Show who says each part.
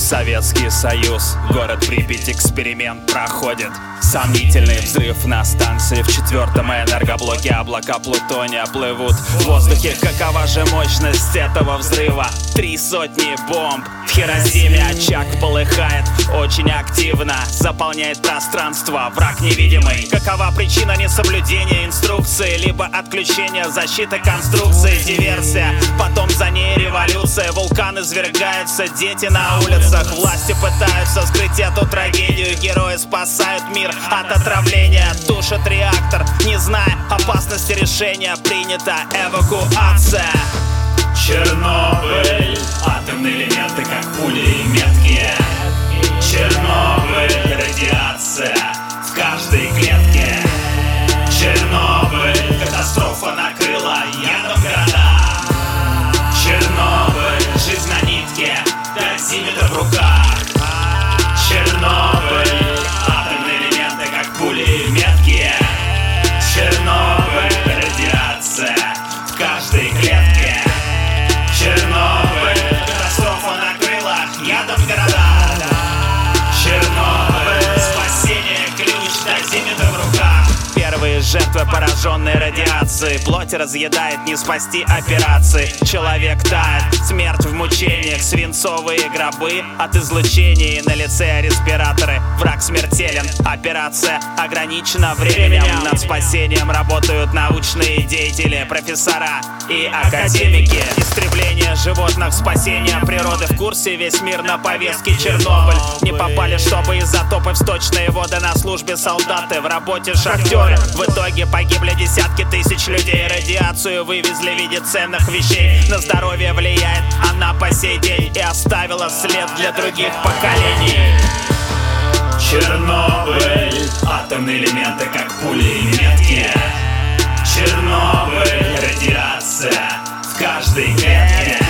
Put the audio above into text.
Speaker 1: Советский Союз, город Припять, эксперимент проходит. Сомнительный взрыв на станции в 4-м энергоблоке. Облака плутония плывут в воздухе. Какова же мощность этого взрыва? 300 бомб. В Хиросиме очаг полыхает очень активно, заполняет пространство враг невидимый. Какова причина несоблюдения инструкции? Либо отключение защиты конструкции, диверсия, потом за ней революция. Вулканы извергаются, дети на улицах. Власти пытаются скрыть эту трагедию. Герои спасают мир от отравления. Тушат реактор, не зная опасности решения. Принята эвакуация. Чернобыль, атомные элементы, как пули и меткие. Чернобыль, радиация в каждой клетке. Чернобыль, катастрофа накрыла ядом города. Чернобыль, жизнь на нитке, дозиметр в руках. Чернобыль, атомные элементы, как пули и меткие. Чернобыль, радиация в каждой клетке. Чернобыль, катастрофа накрыла ядом города. Чернобыль, спасение, ключ, дозиметр в руках. Первые жертвы, пораженные радиацией. Плоть разъедает, не спасти операции. Человек тает, смерть в мучениях. Свинцовые гробы от излучений. На лице респираторы, враг смертелен. Операция ограничена временем. Над спасением работают научные деятели, профессора и академики. Истребление животных, спасение природы в курсе. Весь мир на повестке. Чернобыль. Не попали, чтобы изотопы в сточные воды. На службе солдаты, в работе шахтеры. В итоге погибли десятки тысяч людей. Радиацию вывезли в виде ценных вещей. На здоровье влияет она по сей день и оставила след для других поколений. Чернобыль, атомные элементы, как пули и меткие. Чернобыль, радиация в каждой клетке.